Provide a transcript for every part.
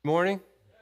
Morning?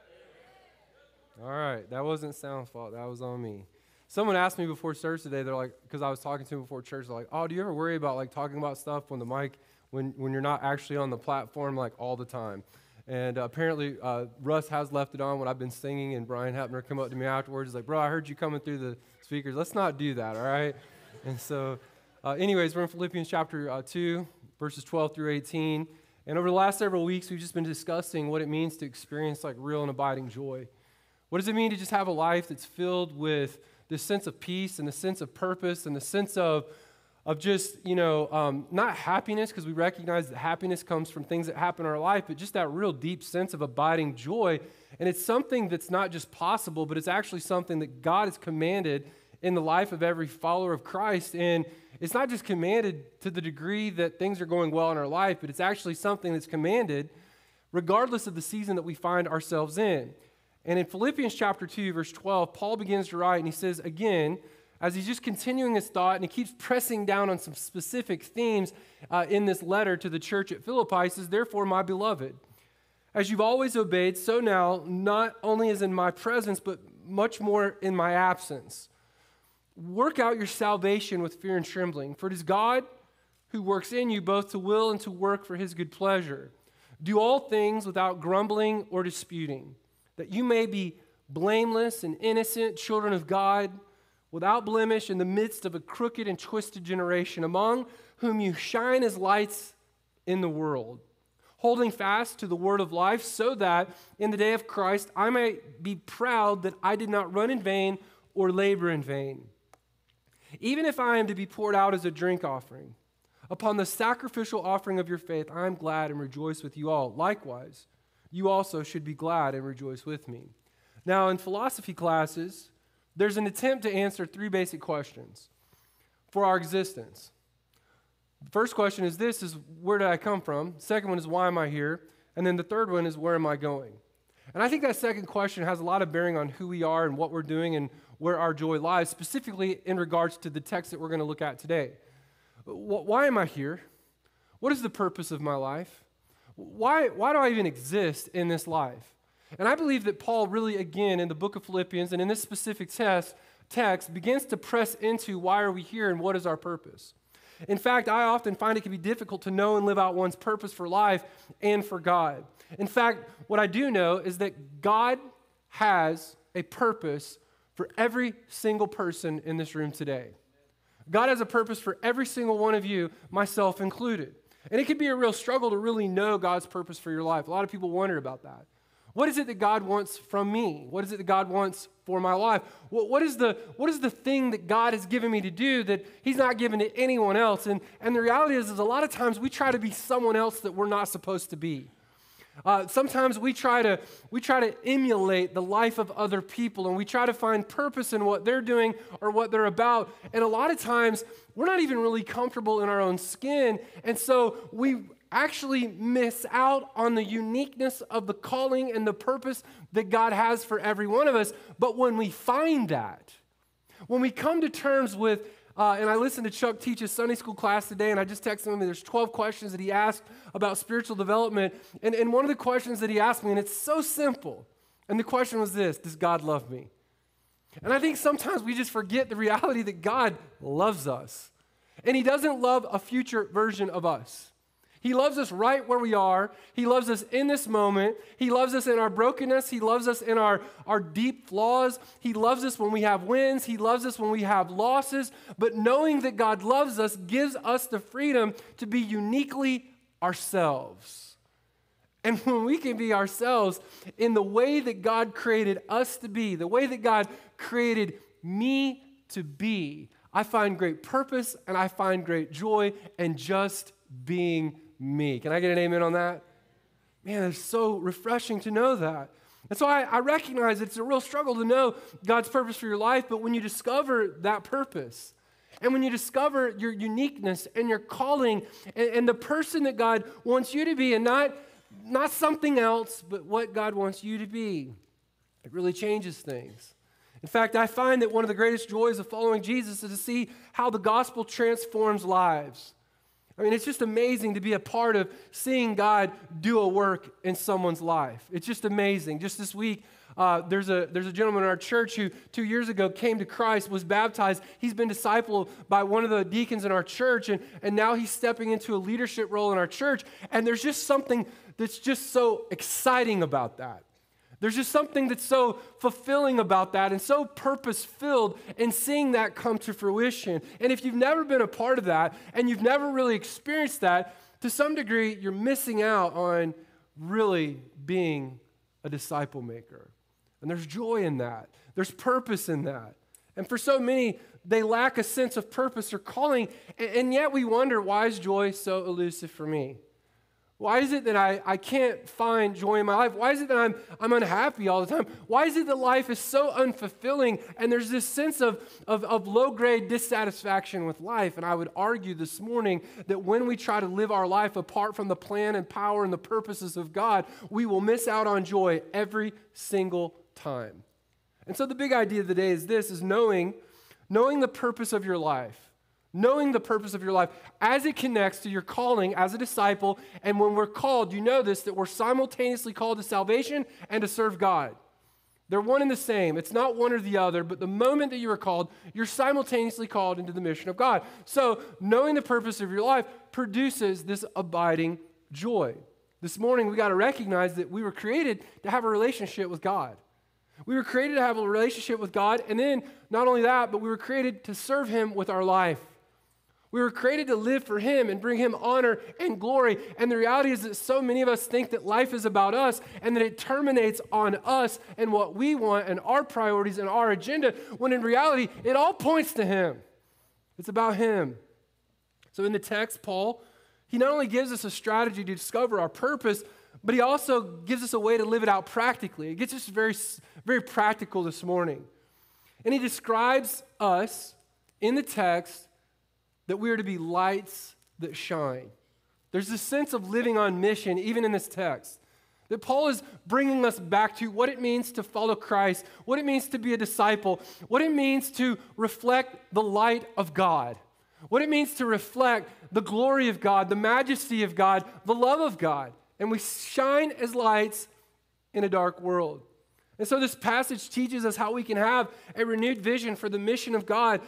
All right, that wasn't sound fault. That was on me. Someone asked me before church today, they're like, because I was talking to them before church, they're like, oh, do you ever worry about like talking about stuff when the mic, when you're not actually on the platform like all the time? And apparently Russ has left it on when I've been singing, and Brian Hapner come up to me afterwards. He's like, bro, I heard you coming through the speakers. Let's not do that, all right? And so anyways, we're in Philippians chapter 2, verses 12 through 18. And over the last several weeks, we've just been discussing what it means to experience like real and abiding joy. What does it mean to just have a life that's filled with this sense of peace and the sense of purpose and the sense of just, not happiness, because we recognize that happiness comes from things that happen in our life, but just that real deep sense of abiding joy. And it's something that's not just possible, but it's actually something that God has commanded in the life of every follower of Christ. And it's not just commanded to the degree that things are going well in our life, but it's actually something that's commanded regardless of the season that we find ourselves in. And in Philippians chapter 2, verse 12, Paul begins to write, and he says, again, as he's just continuing his thought, and he keeps pressing down on some specific themes in this letter to the church at Philippi, he says, therefore, my beloved, as you've always obeyed, so now, not only as in my presence, but much more in my absence. Work out your salvation with fear and trembling, for it is God who works in you both to will and to work for his good pleasure. Do all things without grumbling or disputing, that you may be blameless and innocent children of God, without blemish in the midst of a crooked and twisted generation, among whom you shine as lights in the world, holding fast to the word of life, so that in the day of Christ I may be proud that I did not run in vain or labor in vain. Even if I am to be poured out as a drink offering, upon the sacrificial offering of your faith, I am glad and rejoice with you all. Likewise, you also should be glad and rejoice with me. Now, in philosophy classes, there's an attempt to answer three basic questions for our existence. The first question is this, is where did I come from? The second one is why am I here? And then the third one is where am I going? And I think that second question has a lot of bearing on who we are and what we're doing and where our joy lies, specifically in regards to the text that we're going to look at today. Why am I here? What is the purpose of my life? Why do I even exist in this life? And I believe that Paul really, again, in the book of Philippians and in this specific text begins to press into why are we here and what is our purpose. In fact, I often find it can be difficult to know and live out one's purpose for life and for God. In fact, what I do know is that God has a purpose for every single person in this room today. God has a purpose for every single one of you, myself included. And it can be a real struggle to really know God's purpose for your life. A lot of people wonder about that. What is it that God wants from me? What is it that God wants for my life? What is the thing that God has given me to do that he's not given to anyone else? And the reality is a lot of times we try to be someone else that we're not supposed to be. Sometimes we try to emulate the life of other people, and we try to find purpose in what they're doing or what they're about. And a lot of times we're not even really comfortable in our own skin, and so we actually miss out on the uniqueness of the calling and the purpose that God has for every one of us. But when we find that, when we come to terms with and I listened to Chuck teach his Sunday school class today, and I just texted him, there's 12 questions that he asked about spiritual development. And one of the questions that he asked me, and it's so simple, and the question was this, does God love me? And I think sometimes we just forget the reality that God loves us. And he doesn't love a future version of us. He loves us right where we are. He loves us in this moment. He loves us in our brokenness. He loves us in our deep flaws. He loves us when we have wins. He loves us when we have losses. But knowing that God loves us gives us the freedom to be uniquely ourselves. And when we can be ourselves in the way that God created us to be, the way that God created me to be, I find great purpose and I find great joy in just being me. Can I get an amen on that? Man, it's so refreshing to know that. And so I recognize it's a real struggle to know God's purpose for your life, but when you discover that purpose, and when you discover your uniqueness and your calling and the person that God wants you to be, and not something else, but what God wants you to be, it really changes things. In fact, I find that one of the greatest joys of following Jesus is to see how the gospel transforms lives. I mean, it's just amazing to be a part of seeing God do a work in someone's life. It's just amazing. Just this week, there's a gentleman in our church who 2 years ago came to Christ, was baptized. He's been discipled by one of the deacons in our church, and now he's stepping into a leadership role in our church. And there's just something that's just so exciting about that. There's just something that's so fulfilling about that and so purpose-filled in seeing that come to fruition. And if you've never been a part of that and you've never really experienced that, to some degree, you're missing out on really being a disciple maker. And there's joy in that. There's purpose in that. And for so many, they lack a sense of purpose or calling, and yet we wonder, why is joy so elusive for me? Why is it that I can't find joy in my life? Why is it that I'm unhappy all the time? Why is it that life is so unfulfilling and there's this sense of low-grade dissatisfaction with life? And I would argue this morning that when we try to live our life apart from the plan and power and the purposes of God, we will miss out on joy every single time. And so the big idea of the day is this, is knowing the purpose of your life. Knowing the purpose of your life as it connects to your calling as a disciple. And when we're called, you know this, that we're simultaneously called to salvation and to serve God. They're one and the same. It's not one or the other, but the moment that you are called, you're simultaneously called into the mission of God. So knowing the purpose of your life produces this abiding joy. This morning, we got to recognize that we were created to have a relationship with God. We were created to have a relationship with God, and then not only that, but we were created to serve Him with our life. We were created to live for Him and bring Him honor and glory. And the reality is that so many of us think that life is about us and that it terminates on us and what we want and our priorities and our agenda, when in reality, it all points to Him. It's about Him. So in the text, Paul, he not only gives us a strategy to discover our purpose, but he also gives us a way to live it out practically. It gets us very, very practical this morning. And he describes us in the text that we are to be lights that shine. There's this sense of living on mission, even in this text, that Paul is bringing us back to what it means to follow Christ, what it means to be a disciple, what it means to reflect the light of God, what it means to reflect the glory of God, the majesty of God, the love of God. And we shine as lights in a dark world. And so this passage teaches us how we can have a renewed vision for the mission of God.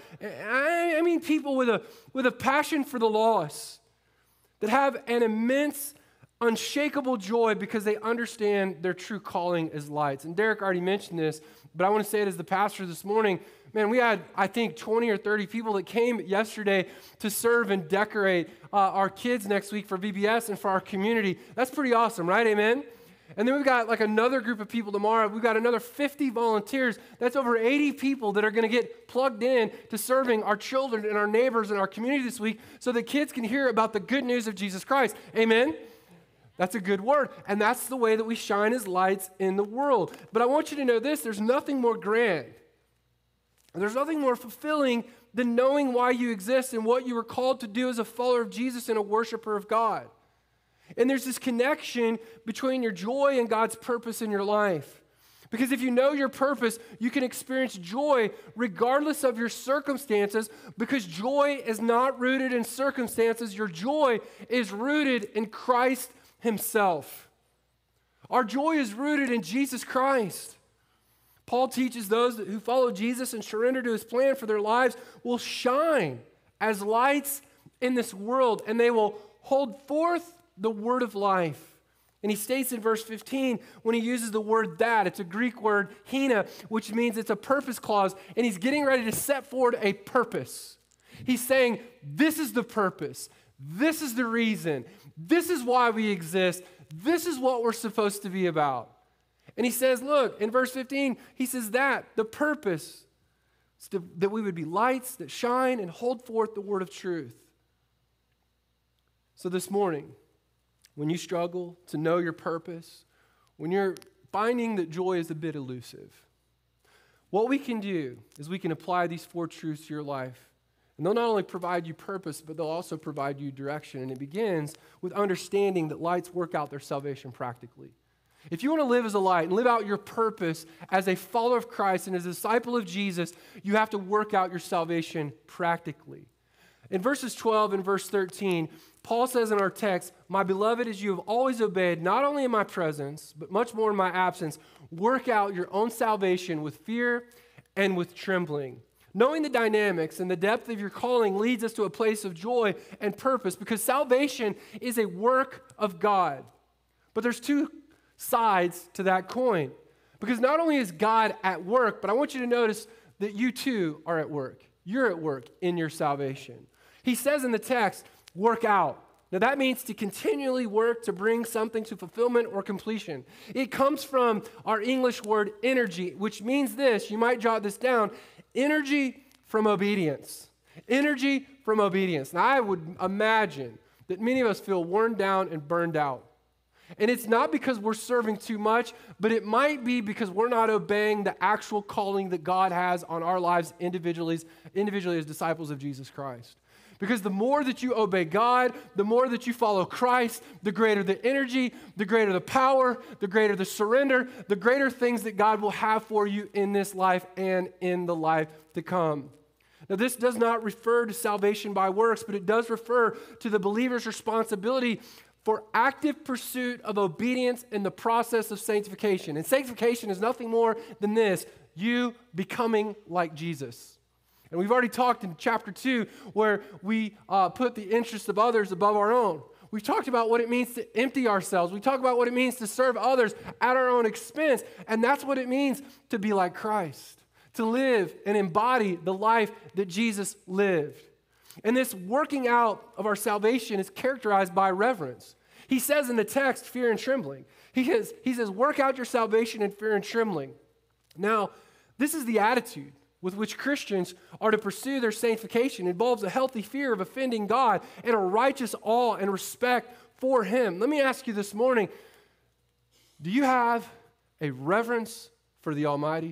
I mean people with a passion for the lost, that have an immense, unshakable joy because they understand their true calling as lights. And Derek already mentioned this, but I want to say it as the pastor this morning. Man, we had, I think, 20 or 30 people that came yesterday to serve and decorate our kids next week for VBS and for our community. That's pretty awesome, right? Amen? And then we've got like another group of people tomorrow. We've got another 50 volunteers. That's over 80 people that are going to get plugged in to serving our children and our neighbors and our community this week so that kids can hear about the good news of Jesus Christ. Amen? That's a good word. And that's the way that we shine as lights in the world. But I want you to know this, there's nothing more grand. There's nothing more fulfilling than knowing why you exist and what you were called to do as a follower of Jesus and a worshiper of God. And there's this connection between your joy and God's purpose in your life. Because if you know your purpose, you can experience joy regardless of your circumstances, because joy is not rooted in circumstances. Your joy is rooted in Christ Himself. Our joy is rooted in Jesus Christ. Paul teaches those who follow Jesus and surrender to His plan for their lives will shine as lights in this world, and they will hold forth the word of life. And he states in verse 15, when he uses the word that, it's a Greek word, hina, which means it's a purpose clause, and he's getting ready to set forward a purpose. He's saying, this is the purpose. This is the reason. This is why we exist. This is what we're supposed to be about. And he says, look, in verse 15, he says that, the purpose, is that we would be lights that shine and hold forth the word of truth. So this morning, when you struggle to know your purpose, when you're finding that joy is a bit elusive, what we can do is we can apply these 4 truths to your life. And they'll not only provide you purpose, but they'll also provide you direction. And it begins with understanding that lights work out their salvation practically. If you want to live as a light and live out your purpose as a follower of Christ and as a disciple of Jesus, you have to work out your salvation practically. In verses 12 and verse 13, Paul says in our text, "My beloved, as you have always obeyed, not only in my presence, but much more in my absence, work out your own salvation with fear and with trembling." Knowing the dynamics and the depth of your calling leads us to a place of joy and purpose, because salvation is a work of God. But there's two sides to that coin. Because not only is God at work, but I want you to notice that you too are at work. You're at work in your salvation. He says in the text, work out. Now that means to continually work to bring something to fulfillment or completion. It comes from our English word energy, which means this, you might jot this down, energy from obedience. Energy from obedience. Now I would imagine that many of us feel worn down and burned out. And it's not because we're serving too much, but it might be because we're not obeying the actual calling that God has on our lives individually as disciples of Jesus Christ. Because the more that you obey God, the more that you follow Christ, the greater the energy, the greater the power, the greater the surrender, the greater things that God will have for you in this life and in the life to come. Now, this does not refer to salvation by works, but it does refer to the believer's responsibility for active pursuit of obedience in the process of sanctification. And sanctification is nothing more than this, you becoming like Jesus. And we've already talked in chapter 2 where we put the interests of others above our own. We've talked about what it means to empty ourselves. We talked about what it means to serve others at our own expense. And that's what it means to be like Christ, to live and embody the life that Jesus lived. And this working out of our salvation is characterized by reverence. He says in the text, fear and trembling. He says, work out your salvation in fear and trembling. Now, this is the attitude with which Christians are to pursue their sanctification. It involves a healthy fear of offending God and a righteous awe and respect for Him. Let me ask you this morning, do you have a reverence for the Almighty?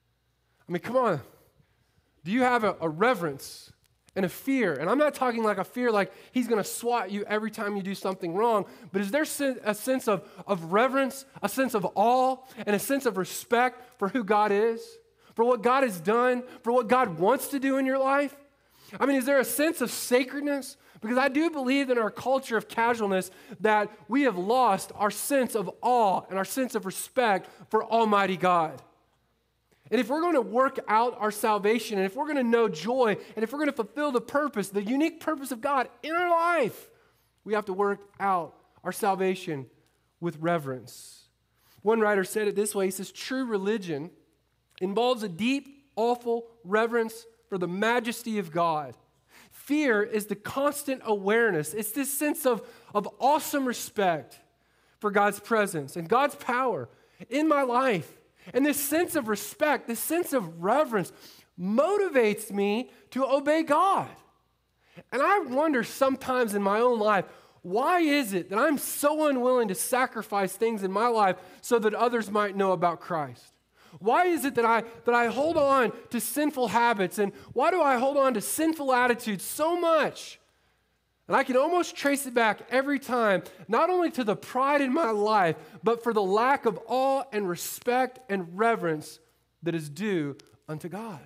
I mean, come on. Do you have a reverence and a fear? And I'm not talking like a fear like He's going to swat you every time you do something wrong, but is there a sense of reverence, a sense of awe, and a sense of respect for who God is? For what God has done, for what God wants to do in your life? I mean, is there a sense of sacredness? Because I do believe in our culture of casualness that we have lost our sense of awe and our sense of respect for Almighty God. And if we're going to work out our salvation, and if we're going to know joy, and if we're going to fulfill the purpose, the unique purpose of God in our life, we have to work out our salvation with reverence. One writer said it this way, he says, true religion involves a deep, awful reverence for the majesty of God. Fear is the constant awareness. It's this sense of awesome respect for God's presence and God's power in my life. And this sense of respect, this sense of reverence motivates me to obey God. And I wonder sometimes in my own life, why is it that I'm so unwilling to sacrifice things in my life so that others might know about Christ? Why is it that I hold on to sinful habits, and why do I hold on to sinful attitudes so much? And I can almost trace it back every time, not only to the pride in my life, but for the lack of awe and respect and reverence that is due unto God.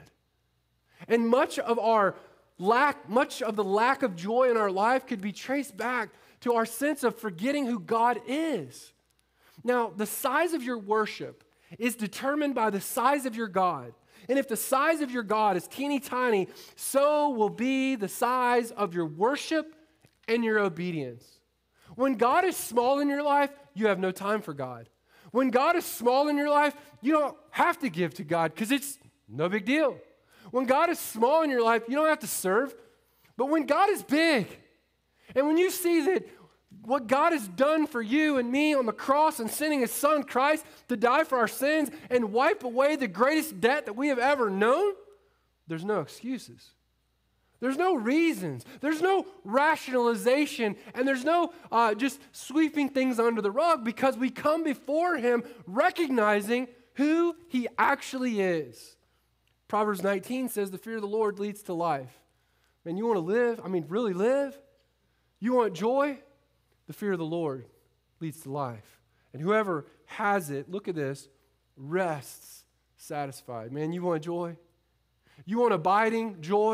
And much of the lack of joy in our life could be traced back to our sense of forgetting who God is. Now, the size of your worship is determined by the size of your God. And if the size of your God is teeny tiny, so will be the size of your worship and your obedience. When God is small in your life, you have no time for God. When God is small in your life, you don't have to give to God because it's no big deal. When God is small in your life, you don't have to serve. But when God is big, and when you see that what God has done for you and me on the cross and sending His Son Christ to die for our sins and wipe away the greatest debt that we have ever known, there's no excuses. There's no reasons. There's no rationalization, and there's no just sweeping things under the rug, because we come before Him recognizing who He actually is. Proverbs 19 says the fear of the Lord leads to life. Man, you want to live? I mean, really live? You want joy? The fear of the Lord leads to life. And whoever has it, look at this, rests satisfied. Man, you want joy? You want abiding joy?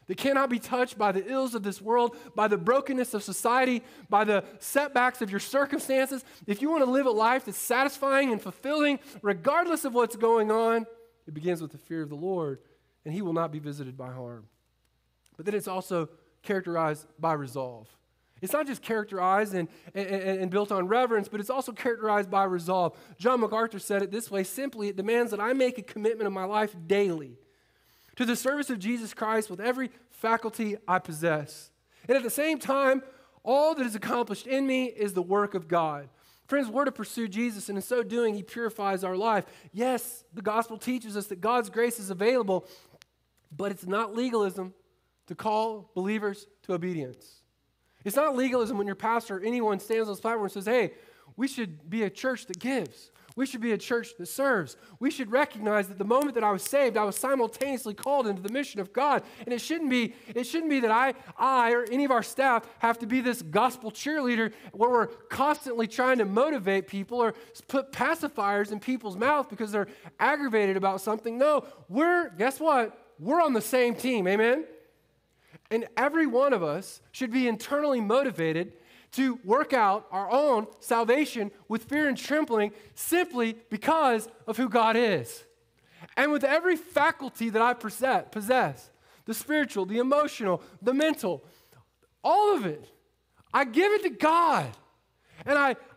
that cannot be touched by the ills of this world, by the brokenness of society, by the setbacks of your circumstances, if you want to live a life that's satisfying and fulfilling, regardless of what's going on, it begins with the fear of the Lord, and he will not be visited by harm. But then it's also characterized by resolve. It's not just characterized and built on reverence, but it's also characterized by resolve. John MacArthur said it this way: simply, it demands that I make a commitment of my life daily to the service of Jesus Christ with every faculty I possess. And at the same time, all that is accomplished in me is the work of God. Friends, we're to pursue Jesus, and in so doing, he purifies our life. Yes, the gospel teaches us that God's grace is available, but it's not legalism to call believers to obedience. It's not legalism when your pastor or anyone stands on this platform and says, hey, we should be a church that gives. We should be a church that serves. We should recognize that the moment that I was saved, I was simultaneously called into the mission of God. And it shouldn't be that I or any of our staff have to be this gospel cheerleader where we're constantly trying to motivate people or put pacifiers in people's mouth because they're aggravated about something. No, guess what? We're on the same team, amen? And every one of us should be internally motivated to work out our own salvation with fear and trembling simply because of who God is. And with every faculty that I possess, the spiritual, the emotional, the mental, all of it, I give it to God. And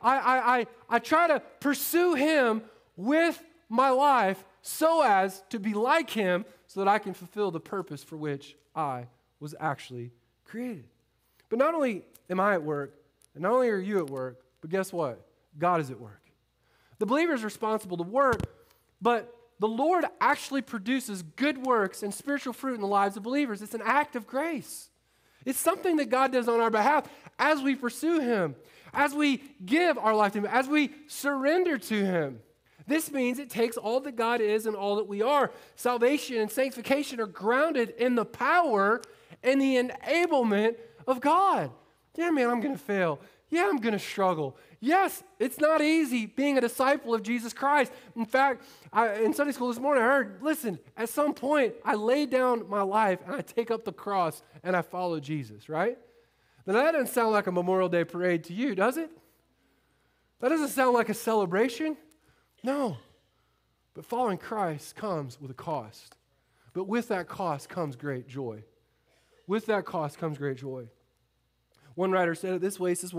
I try to pursue him with my life so as to be like him so that I can fulfill the purpose for which I was actually created. But not only am I at work, and not only are you at work, but guess what? God is at work. The believer is responsible to work, but the Lord actually produces good works and spiritual fruit in the lives of believers. It's an act of grace. It's something that God does on our behalf as we pursue him, as we give our life to him, as we surrender to him. This means it takes all that God is and all that we are. Salvation and sanctification are grounded in the power and the enablement of God. Yeah, man, I'm going to fail. Yeah, I'm going to struggle. Yes, it's not easy being a disciple of Jesus Christ. In fact, in Sunday school this morning, I heard, listen, at some point, I lay down my life and I take up the cross and I follow Jesus, right? Now, that doesn't sound like a Memorial Day parade to you, does it? That doesn't sound like a celebration. No. But following Christ comes with a cost. But with that cost comes great joy. With that cost comes great joy. One writer said it this way. He says, when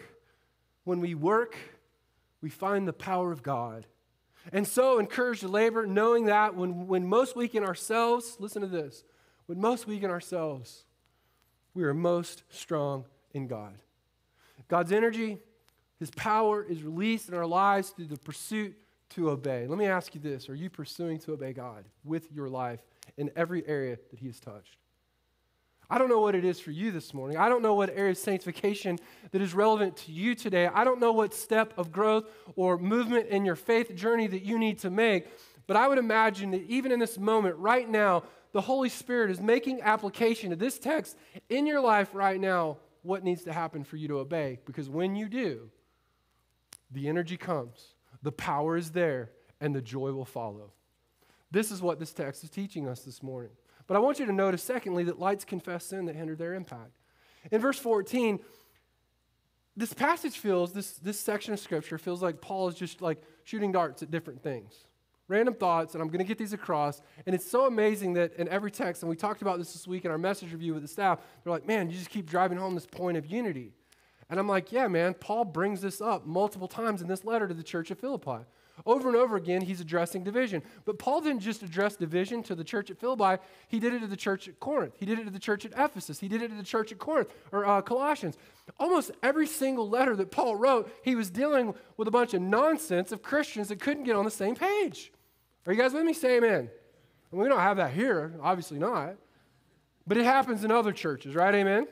we work, we find the power of God. And so encourage to labor, knowing that when most weak in ourselves, listen to this, when most weak in ourselves, we are most strong in God. God's energy, his power is released in our lives through the pursuit to obey. Let me ask you this. Are you pursuing to obey God with your life in every area that he has touched? I don't know what it is for you this morning. I don't know what area of sanctification that is relevant to you today. I don't know what step of growth or movement in your faith journey that you need to make. But I would imagine that even in this moment right now, the Holy Spirit is making application to this text in your life right now, what needs to happen for you to obey. Because when you do, the energy comes, the power is there, and the joy will follow. This is what this text is teaching us this morning. But I want you to notice, secondly, that lights confess sin that hindered their impact. In verse 14, this passage this section of Scripture feels like Paul is just like shooting darts at different things. Random thoughts, and I'm going to get these across. And it's so amazing that in every text, and we talked about this week in our message review with the staff, they're like, man, you just keep driving home this point of unity. And I'm like, yeah, man, Paul brings this up multiple times in this letter to the church of Philippi. Over and over again, he's addressing division. But Paul didn't just address division to the church at Philippi. He did it to the church at Corinth. He did it to the church at Ephesus. He did it to the church at Corinth, or Colossians. Almost every single letter that Paul wrote, he was dealing with a bunch of nonsense of Christians that couldn't get on the same page. Are you guys with me? Say amen. And we don't have that here, obviously not. But it happens in other churches, right? Amen?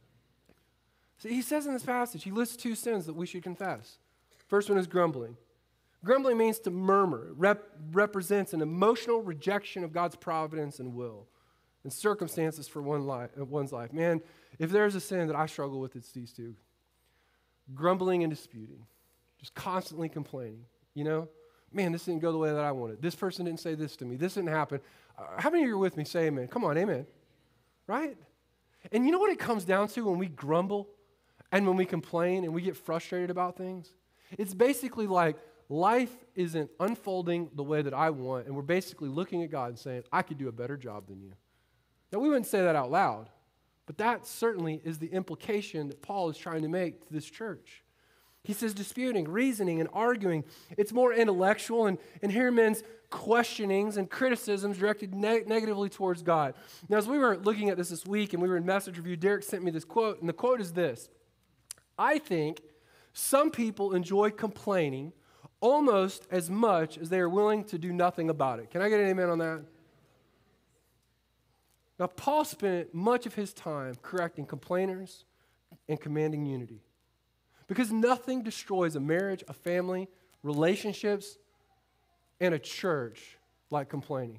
So he says in this passage, he lists two sins that we should confess. First one is grumbling. Grumbling means to murmur. It represents an emotional rejection of God's providence and will and circumstances for one's life. Man, if there's a sin that I struggle with, it's these two. Grumbling and disputing. Just constantly complaining. You know? Man, this didn't go the way that I wanted. This person didn't say this to me. This didn't happen. How many of you are with me? Say amen. Come on, amen. right? And you know what it comes down to when we grumble and when we complain and we get frustrated about things? It's basically like life isn't unfolding the way that I want, and we're basically looking at God and saying, I could do a better job than you. Now, we wouldn't say that out loud, but that certainly is the implication that Paul is trying to make to this church. He says disputing, reasoning, and arguing. It's more intellectual, and here men's questionings and criticisms directed negatively towards God. Now, as we were looking at this week and we were in message review, Derek sent me this quote, and the quote is this: I think some people enjoy complaining almost as much as they are willing to do nothing about it. Can I get an amen on that? Now, Paul spent much of his time correcting complainers and commanding unity. Because nothing destroys a marriage, a family, relationships, and a church like complaining.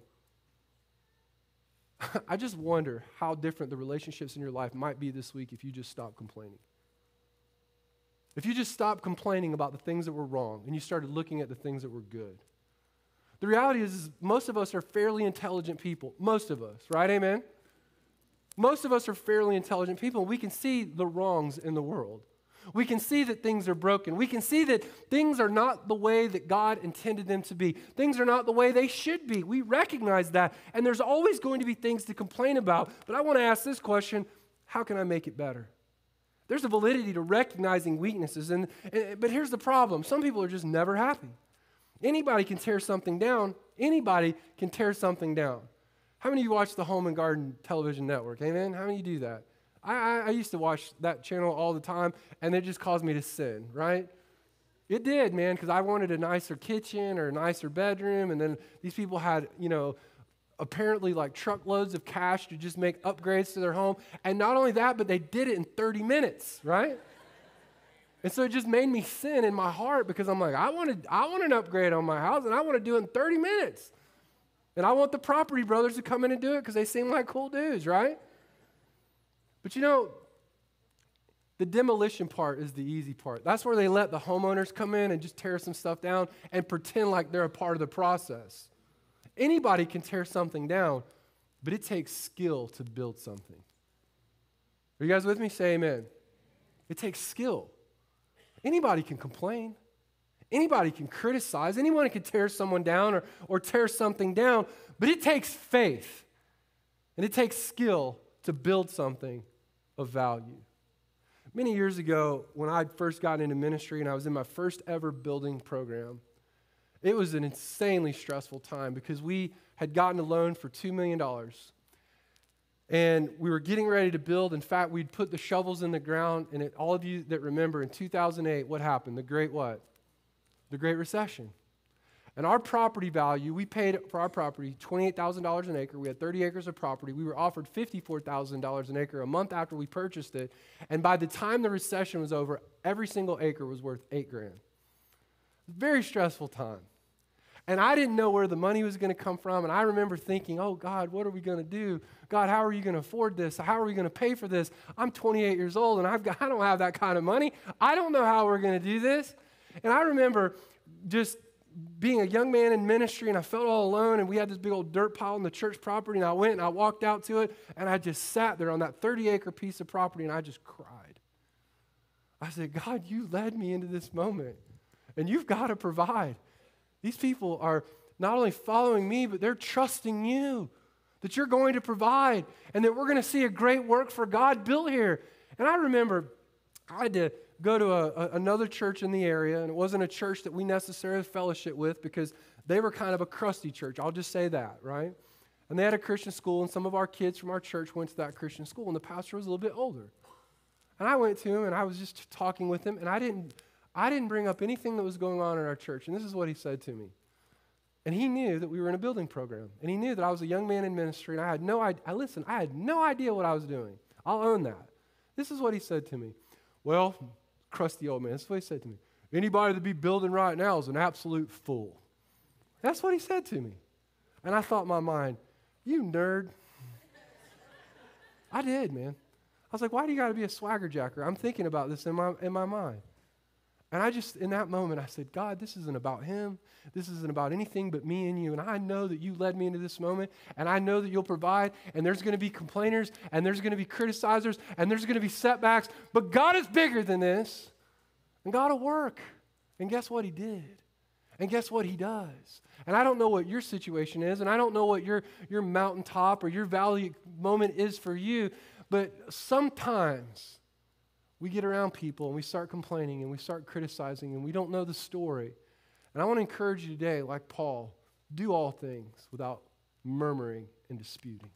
I just wonder how different the relationships in your life might be this week if you just stop complaining. If you just stopped complaining about the things that were wrong and you started looking at the things that were good. The reality is most of us are fairly intelligent people. Most of us, right? Amen? Most of us are fairly intelligent people. We can see the wrongs in the world. We can see that things are broken. We can see that things are not the way that God intended them to be. Things are not the way they should be. We recognize that. And there's always going to be things to complain about. But I want to ask this question: how can I make it better? There's a validity to recognizing weaknesses. But here's the problem. Some people are just never happy. Anybody can tear something down. Anybody can tear something down. How many of you watch the Home and Garden Television Network? Amen? How many of you do that? I used to watch that channel all the time, and it just caused me to sin, right? It did, man, because I wanted a nicer kitchen or a nicer bedroom, and then these people had, apparently like truckloads of cash to just make upgrades to their home. And not only that, but they did it in 30 minutes, right? And so it just made me sin in my heart because I'm like, I want an upgrade on my house, and I want to do it in 30 minutes. And I want the property brothers to come in and do it because they seem like cool dudes, right? But the demolition part is the easy part. That's where they let the homeowners come in and just tear some stuff down and pretend like they're a part of the process. Anybody can tear something down, but it takes skill to build something. Are you guys with me? Say amen. It takes skill. Anybody can complain. Anybody can criticize. Anyone can tear someone down or tear something down, but it takes faith and it takes skill to build something of value. Many years ago, when I first got into ministry and I was in my first ever building program, it was an insanely stressful time because we had gotten a loan for $2 million. And we were getting ready to build. In fact, we'd put the shovels in the ground. And all of you that remember, in 2008, what happened? The Great what? The Great Recession. And our property value, we paid for our property $28,000 an acre. We had 30 acres of property. We were offered $54,000 an acre a month after we purchased it. And by the time the recession was over, every single acre was worth $8,000. Very stressful time. And I didn't know where the money was going to come from. And I remember thinking, oh, God, what are we going to do? God, how are you going to afford this? How are we going to pay for this? I'm 28 years old, and I don't have that kind of money. I don't know how we're going to do this. And I remember just being a young man in ministry, and I felt all alone, and we had this big old dirt pile on the church property, and I went and I walked out to it, and I just sat there on that 30-acre piece of property, and I just cried. I said, God, you led me into this moment, and you've got to provide. These people are not only following me, but they're trusting you, that you're going to provide, and that we're going to see a great work for God built here. And I remember I had to go to another church in the area, and it wasn't a church that we necessarily fellowship with because they were kind of a crusty church. I'll just say that, right? And they had a Christian school, and some of our kids from our church went to that Christian school, and the pastor was a little bit older. And I went to him, and I was just talking with him, and I didn't bring up anything that was going on in our church, and this is what he said to me. And he knew that we were in a building program, and he knew that I was a young man in ministry, and I had no idea what I was doing. I'll own that. This is what he said to me. Well, crusty old man, that's what he said to me. Anybody that be building right now is an absolute fool. That's what he said to me. And I thought in my mind, you nerd. I did, man. I was like, why do you got to be a swagger jacker? I'm thinking about this in my mind. And I just, in that moment, I said, God, this isn't about him. This isn't about anything but me and you. And I know that you led me into this moment, and I know that you'll provide, and there's going to be complainers, and there's going to be criticizers, and there's going to be setbacks. But God is bigger than this, and God will work. And guess what he did? And guess what he does? And I don't know what your situation is, and I don't know what your mountaintop or your valley moment is for you, but sometimes we get around people and we start complaining and we start criticizing and we don't know the story. And I want to encourage you today, like Paul, do all things without murmuring and disputing.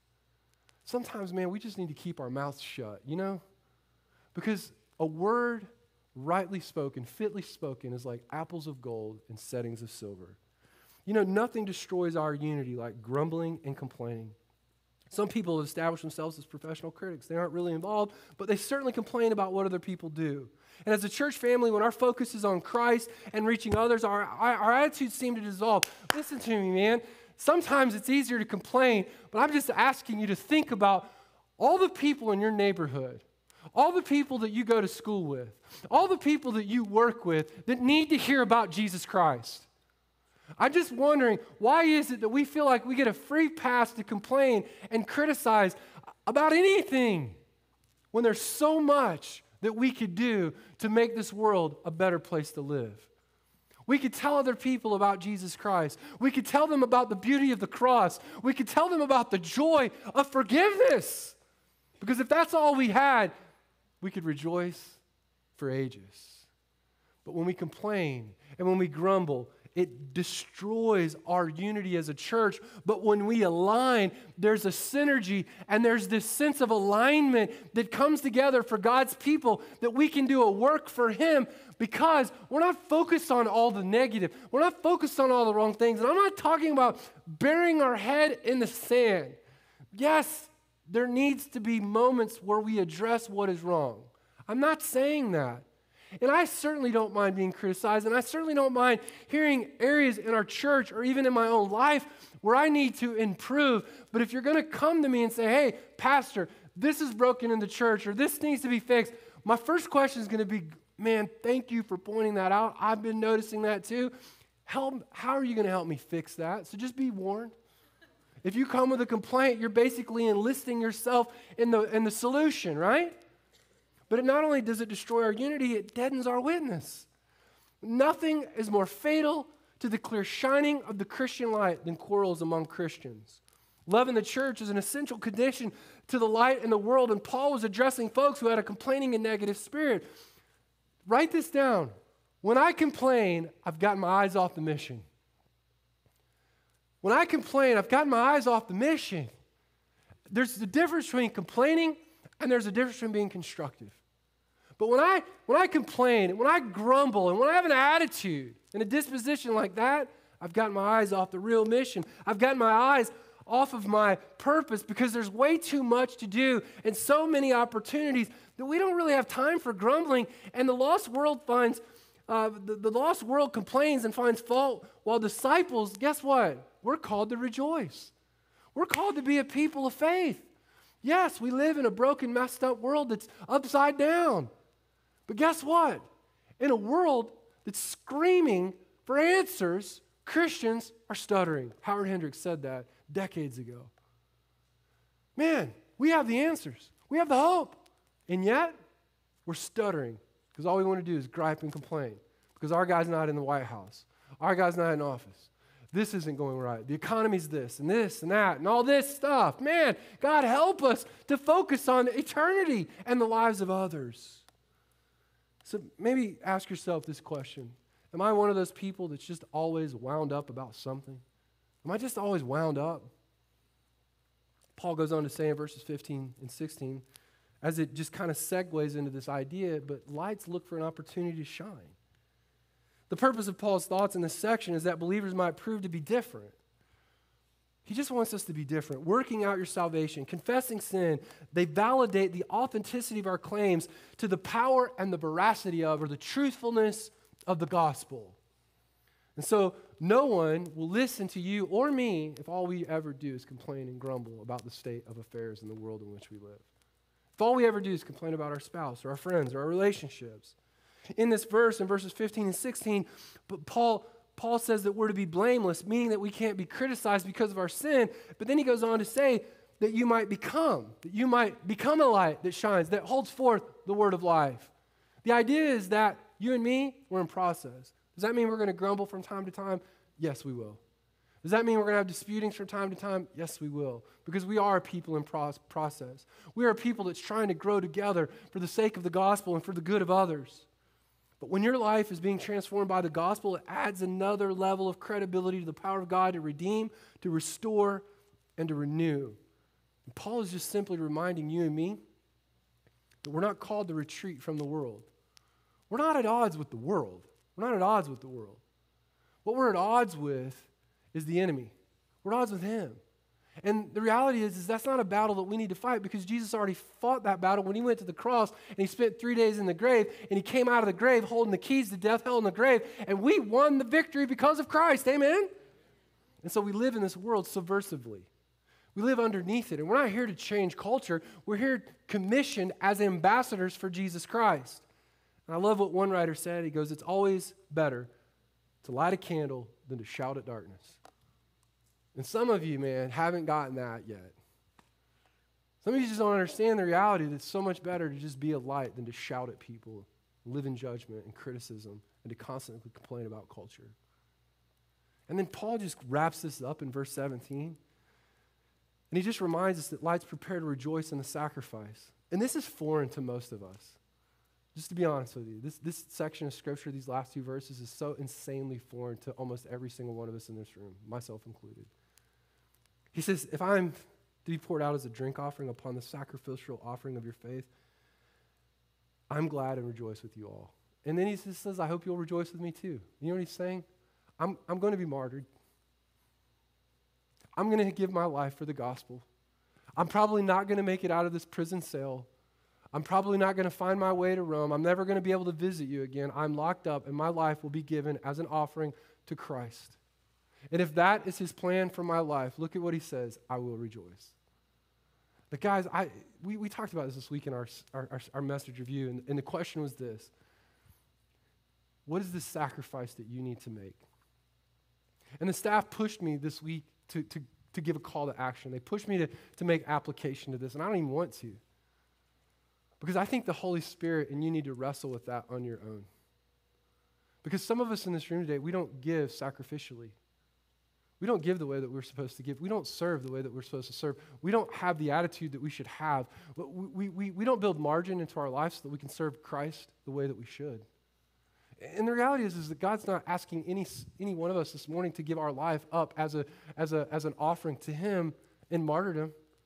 Sometimes, man, we just need to keep our mouths shut, you know? Because a word rightly spoken, fitly spoken, is like apples of gold in settings of silver. You know, nothing destroys our unity like grumbling and complaining. Some people have established themselves as professional critics. They aren't really involved, but they certainly complain about what other people do. And as a church family, when our focus is on Christ and reaching others, our attitudes seem to dissolve. Listen to me, man. Sometimes it's easier to complain, but I'm just asking you to think about all the people in your neighborhood, all the people that you go to school with, all the people that you work with that need to hear about Jesus Christ. I'm just wondering, why is it that we feel like we get a free pass to complain and criticize about anything when there's so much that we could do to make this world a better place to live? We could tell other people about Jesus Christ. We could tell them about the beauty of the cross. We could tell them about the joy of forgiveness. Because if that's all we had, we could rejoice for ages. But when we complain and when we grumble, it destroys our unity as a church. But when we align, there's a synergy and there's this sense of alignment that comes together for God's people, that we can do a work for him, because we're not focused on all the negative. We're not focused on all the wrong things. And I'm not talking about burying our head in the sand. Yes, there needs to be moments where we address what is wrong. I'm not saying that. And I certainly don't mind being criticized, and I certainly don't mind hearing areas in our church or even in my own life where I need to improve. But if you're going to come to me and say, hey, pastor, this is broken in the church, or this needs to be fixed, my first question is going to be, man, thank you for pointing that out. I've been noticing that too. How are you going to help me fix that? So just be warned. If you come with a complaint, you're basically enlisting yourself in the solution, right? But it not only does it destroy our unity, it deadens our witness. Nothing is more fatal to the clear shining of the Christian light than quarrels among Christians. Love in the church is an essential condition to the light in the world, and Paul was addressing folks who had a complaining and negative spirit. Write this down. When I complain, I've gotten my eyes off the mission. When I complain, I've gotten my eyes off the mission. There's the difference between complaining and there's a difference between being constructive. But when I complain, and when I grumble, and when I have an attitude and a disposition like that, I've gotten my eyes off the real mission. I've gotten my eyes off of my purpose, because there's way too much to do and so many opportunities that we don't really have time for grumbling. And the lost world finds, the lost world complains and finds fault, while disciples, guess what? We're called to rejoice. We're called to be a people of faith. Yes, we live in a broken, messed up world that's upside down. But guess what? In a world that's screaming for answers, Christians are stuttering. Howard Hendricks said that decades ago. Man, we have the answers. We have the hope. And yet, we're stuttering because all we want to do is gripe and complain because our guy's not in the White House. Our guy's not in office. This isn't going right. The economy's this and that and all this stuff. Man, God help us to focus on eternity and the lives of others. So maybe ask yourself this question. Am I one of those people that's just always wound up about something? Am I just always wound up? Paul goes on to say in verses 15 and 16, as it just kind of segues into this idea, but lights look for an opportunity to shine. The purpose of Paul's thoughts in this section is that believers might prove to be different. He just wants us to be different, working out your salvation, confessing sin. They validate the authenticity of our claims to the power and the veracity of, or the truthfulness of the gospel. And so no one will listen to you or me if all we ever do is complain and grumble about the state of affairs in the world in which we live. If all we ever do is complain about our spouse or our friends or our relationships. In this verse, in verses 15 and 16, but Paul says that we're to be blameless, meaning that we can't be criticized because of our sin. But then he goes on to say that you might become a light that shines, that holds forth the word of life. The idea is that you and me, we're in process. Does that mean we're going to grumble from time to time? Yes, we will. Does that mean we're going to have disputings from time to time? Yes, we will. Because we are people in process. We are people that's trying to grow together for the sake of the gospel and for the good of others. But when your life is being transformed by the gospel, it adds another level of credibility to the power of God to redeem, to restore, and to renew. And Paul is just simply reminding you and me that we're not called to retreat from the world. We're not at odds with the world. We're not at odds with the world. What we're at odds with is the enemy. We're at odds with him. And the reality is that's not a battle that we need to fight, because Jesus already fought that battle when he went to the cross and he spent 3 days in the grave, and he came out of the grave holding the keys to death, hell, and the grave, and we won the victory because of Christ. Amen? And so we live in this world subversively. We live underneath it, and we're not here to change culture. We're here commissioned as ambassadors for Jesus Christ. And I love what one writer said. He goes, it's always better to light a candle than to shout at darkness. And some of you, man, haven't gotten that yet. Some of you just don't understand the reality that it's so much better to just be a light than to shout at people, live in judgment and criticism, and to constantly complain about culture. And then Paul just wraps this up in verse 17. And he just reminds us that light's prepared to rejoice in the sacrifice. And this is foreign to most of us. Just to be honest with you, this section of Scripture, these last 2 verses, is so insanely foreign to almost every single one of us in this room, myself included. He says, if I'm to be poured out as a drink offering upon the sacrificial offering of your faith, I'm glad and rejoice with you all. And then he just says, I hope you'll rejoice with me too. You know what he's saying? I'm going to be martyred. I'm going to give my life for the gospel. I'm probably not going to make it out of this prison cell. I'm probably not going to find my way to Rome. I'm never going to be able to visit you again. I'm locked up, and my life will be given as an offering to Christ. And if that is his plan for my life, look at what he says, I will rejoice. But guys, we talked about this week in our message review, and the question was this: what is the sacrifice that you need to make? And the staff pushed me this week to give a call to action. They pushed me to make application to this, and I don't even want to. Because I think the Holy Spirit and you need to wrestle with that on your own. Because some of us in this room today, we don't give sacrificially. We don't give the way that we're supposed to give. We don't serve the way that we're supposed to serve. We don't have the attitude that we should have. We don't build margin into our lives so that we can serve Christ the way that we should. And the reality is that God's not asking any one of us this morning to give our life up as an offering to him in martyrdom.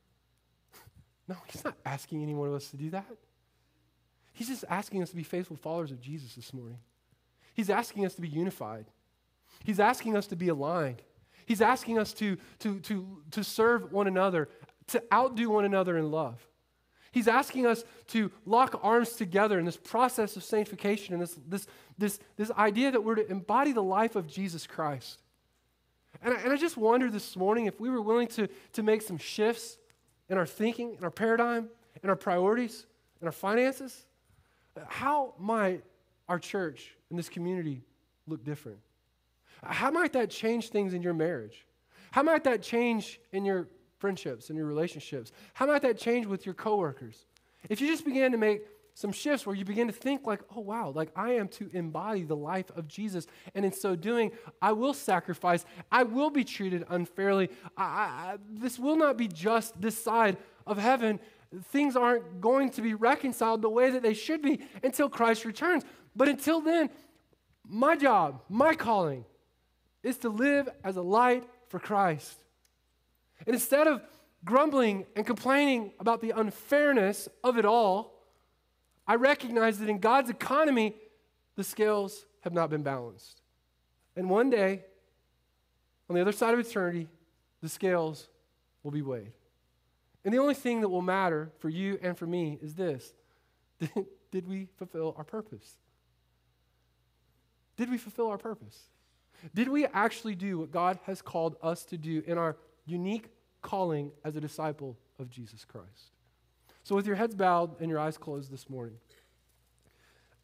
No, he's not asking any one of us to do that. He's just asking us to be faithful followers of Jesus this morning. He's asking us to be unified. He's asking us to be aligned. He's asking us to serve one another, to outdo one another in love. He's asking us to lock arms together in this process of sanctification and this idea that we're to embody the life of Jesus Christ. And I just wonder this morning if we were willing to make some shifts in our thinking, in our paradigm, in our priorities, in our finances, how might our church and this community look different? How might that change things in your marriage? How might that change in your friendships and your relationships? How might that change with your coworkers? If you just began to make some shifts where you begin to think like, oh wow, like I am to embody the life of Jesus, and in so doing, I will sacrifice, I will be treated unfairly, this will not be just this side of heaven. Things aren't going to be reconciled the way that they should be until Christ returns. But until then, my job, my calling, is to live as a light for Christ. And instead of grumbling and complaining about the unfairness of it all, I recognize that in God's economy, the scales have not been balanced. And one day, on the other side of eternity, the scales will be weighed. And the only thing that will matter for you and for me is this: did we fulfill our purpose? Did we fulfill our purpose? Did we actually do what God has called us to do in our unique calling as a disciple of Jesus Christ? So with your heads bowed and your eyes closed this morning,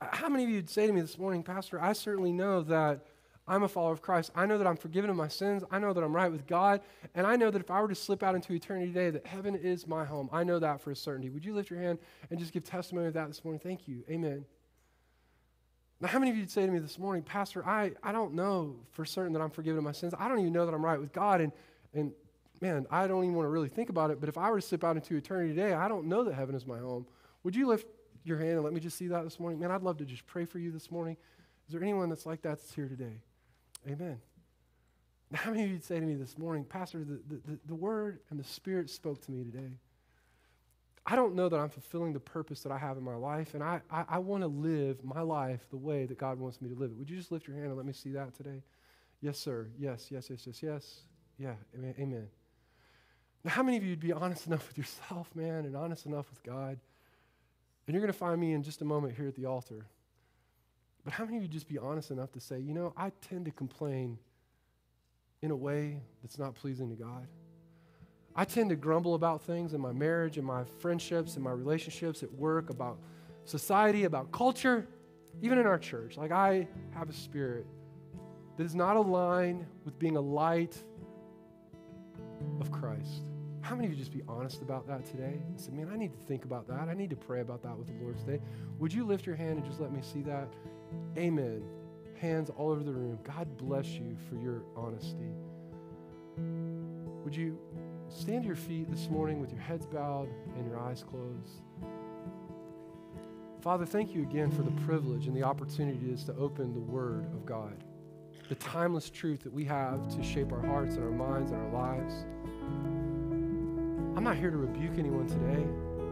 How many of you would say to me this morning, Pastor, I certainly know that I'm a follower of Christ. I know that I'm forgiven of my sins. I know that I'm right with God. And I know that if I were to slip out into eternity today, that heaven is my home. I know that for a certainty. Would you lift your hand and just give testimony of that this morning? Thank you. Amen. Now, how many of you would say to me this morning, Pastor, I don't know for certain that I'm forgiven of my sins. I don't even know that I'm right with God. And man, I don't even want to really think about it. But if I were to slip out into eternity today, I don't know that heaven is my home. Would you lift your hand and let me just see that this morning? Man, I'd love to just pray for you this morning. Is there anyone that's like that that's here today? Amen. Now, how many of you would say to me this morning, Pastor, the Word and the Spirit spoke to me today. I don't know that I'm fulfilling the purpose that I have in my life, and I want to live my life the way that God wants me to live it. Would you just lift your hand and let me see that today? Yes, sir. Yes, yes, yes, yes, yes. Yeah, amen, amen. Now, how many of you would be honest enough with yourself, man, and honest enough with God? And you're going to find me in just a moment here at the altar. But how many of you just be honest enough to say, you know, I tend to complain in a way that's not pleasing to God. I tend to grumble about things in my marriage, in my friendships, in my relationships at work, about society, about culture, even in our church. Like, I have a spirit that is not aligned with being a light of Christ. How many of you just be honest about that today and say, man, I need to think about that. I need to pray about that with the Lord today. Would you lift your hand and just let me see that? Amen. Hands all over the room. God bless you for your honesty. Would you stand to your feet this morning with your heads bowed and your eyes closed? Father, thank you again for the privilege and the opportunity it is to open the Word of God, the timeless truth that we have to shape our hearts and our minds and our lives. I'm not here to rebuke anyone today,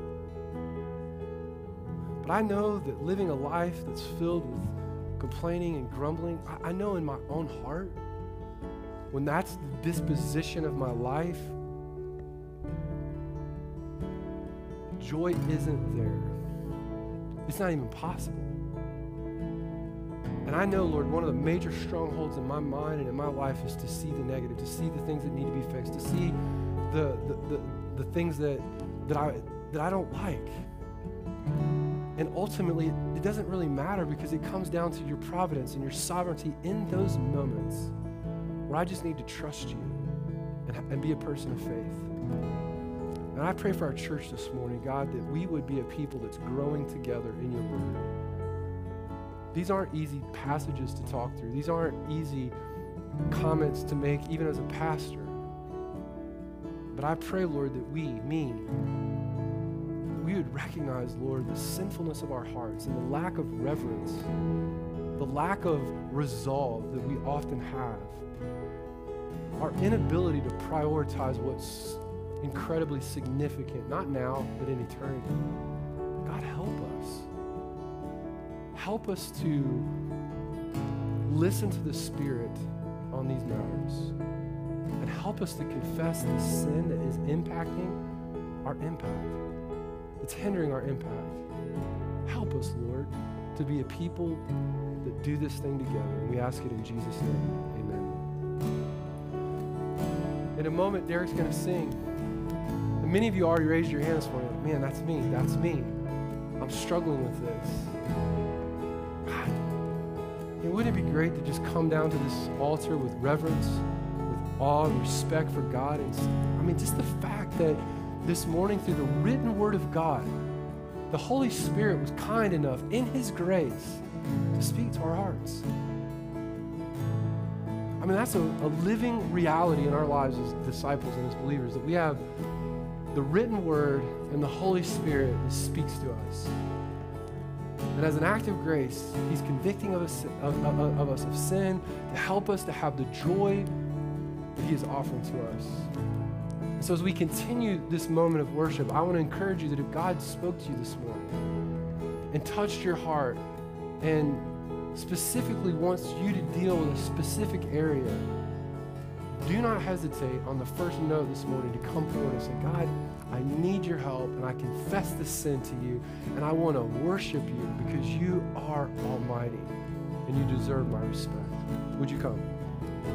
but I know that living a life that's filled with complaining and grumbling, I know in my own heart, when that's the disposition of my life, joy isn't there. It's not even possible. And I know, Lord, one of the major strongholds in my mind and in my life is to see the negative, to see the things that need to be fixed, to see the things that I don't like. And ultimately, it doesn't really matter because it comes down to your providence and your sovereignty in those moments where I just need to trust you and be a person of faith. And I pray for our church this morning, God, that we would be a people that's growing together in your word. These aren't easy passages to talk through. These aren't easy comments to make, even as a pastor. But I pray, Lord, that we would recognize, Lord, the sinfulness of our hearts and the lack of reverence, the lack of resolve that we often have, our inability to prioritize what's incredibly significant, not now, but in eternity. God, help us. Help us to listen to the Spirit on these matters. And help us to confess the sin that is impacting our impact. It's hindering our impact. Help us, Lord, to be a people that do this thing together. And we ask it in Jesus' name. Amen. In a moment, Derek's going to sing. And many of you already raised your hand this morning. Like, man, that's me. That's me. I'm struggling with this. God, wouldn't it be great to just come down to this altar with reverence, with awe and respect for God? And just the fact that this morning, through the written word of God, the Holy Spirit was kind enough in His grace to speak to our hearts. That's a living reality in our lives as disciples and as believers, that we have the written word and the Holy Spirit that speaks to us. And as an act of grace, He's convicting of us of sin to help us to have the joy that He is offering to us. And so as we continue this moment of worship, I want to encourage you that if God spoke to you this morning and touched your heart and specifically wants you to deal with a specific area, do not hesitate on the first note this morning to come forward and say, God, I need your help, and I confess this sin to you, and I want to worship you because you are almighty and you deserve my respect. Would you come?